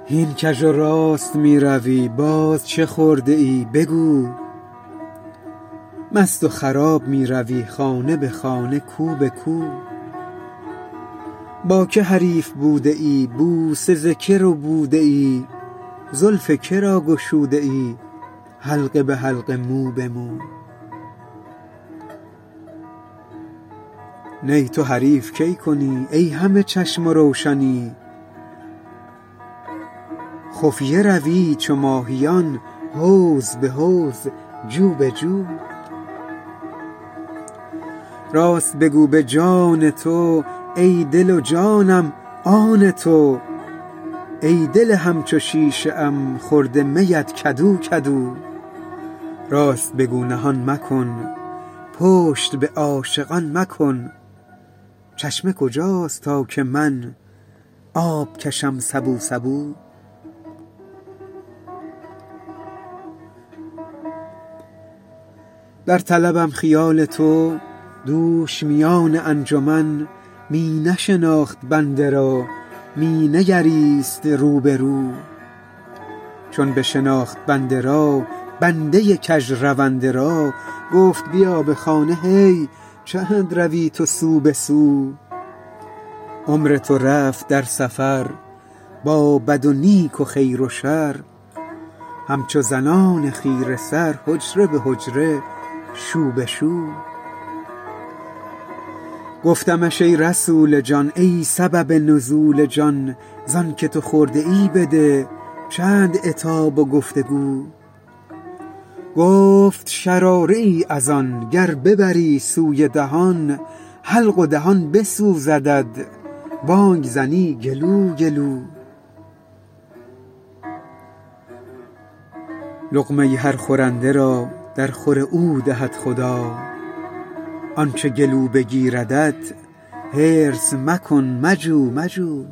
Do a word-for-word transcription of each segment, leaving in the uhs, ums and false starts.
هین کژ و راست می روی باز چه خورده ای بگو؟ مست و خراب می روی خانه به خانه کو به کو؟ با که حریف بوده ای بوسه ز که ربوده ای؟ زلف که را گشوده ای حلقه به حلقه مو به مو؟ نی تو حریف کی کنی ای همه چشم و روشنی؟ خفیه روی چو ماهیان حوض به حوض جو به جو؟ راست بگو به جان تو ای دل و جانم آن تو، ای دل همچو شیشه ام خورده میت کدو کدو؟ راست بگو نهان مکن پشت به عاشقان مکن، چشمه کجاست تا که من آب کشم سبو سبو؟ در طلبم خیال تو دوش میان انجمن، می نشناخت بنده را می نگریست رو به رو. چون بشناخت بنده را بنده کژ رونده را، گفت بیا به خانه هی چند روی تو سو به سو؟ عمر تو رفت در سفر با بد و نیک و خیر و شر، همچو زنان خیره سر حجره به حجره شو به شو. گفتمش ای رسول جان ای سبب نزول جان، زان که تو خورده ای بده چند عتاب و گفتگو؟ گفت شراره ای از آن گر ببری سوی دهان، حلق و دهان بسوزدت بانگ زنی گلو گلو. لقمه هر خورنده را در خور او دهد خدا، آنچه گلو بگیردت حرص مکن مجو مجو.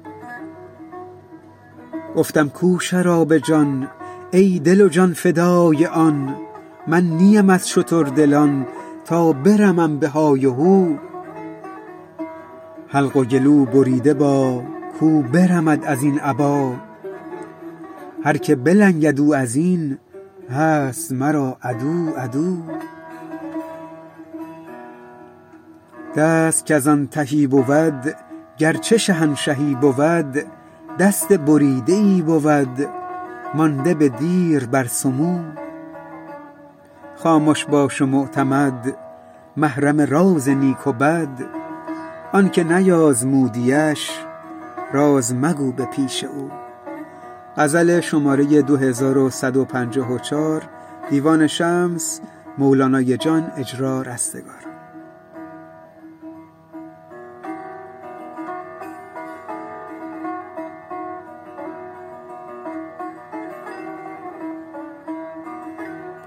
گفتم کو شراب جان ای دل و جان فدای آن، من نیم از شتردلان تا برمم به های و هو. حلق و گلو بریده با کو برمد از این ابا، هر که بلنگد او از این هست مرا عدو عدو. دست کز آن تهی بود گرچه شهنشهی بود، دست بریده ای بود مانده به دیر بر سمو. خامش باش و معتمد محرم راز نیک و بد، آن که نیازمودیش راز مگو به پیش او. غزل شماره دو هزار و صد و پنجاه و چهار، دیوان شمس، مولانای جان، اجرا رستگار.